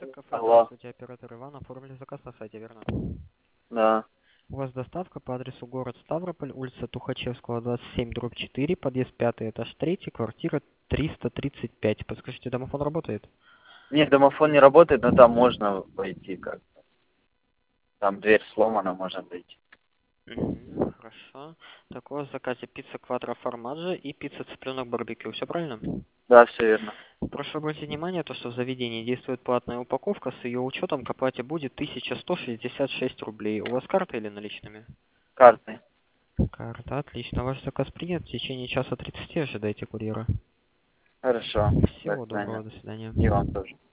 кафе, Алло, здравствуйте, оператор Иван, оформили заказ на сайте, верно? да. У вас доставка по адресу город Ставрополь, улица Тухачевского, 27, дробь 4, подъезд 5, этаж 3, квартира 335. Подскажите, домофон работает? Нет, домофон не работает, но там можно войти как. Там дверь сломана, можно зайти. Хорошо. Так, у вас в заказе пицца квадро формаджо и пицца цыпленок барбекю, все правильно? Да, все верно. Прошу обратить внимание, то, что в заведении действует платная упаковка, с ее учетом к оплате будет 1166 рублей. У вас карта или наличными? Карты. Карта, отлично. Ваш заказ принят. В течение часа 30 ожидайте курьера. Хорошо. До Всего свидания. доброго, до свидания. И вам тоже.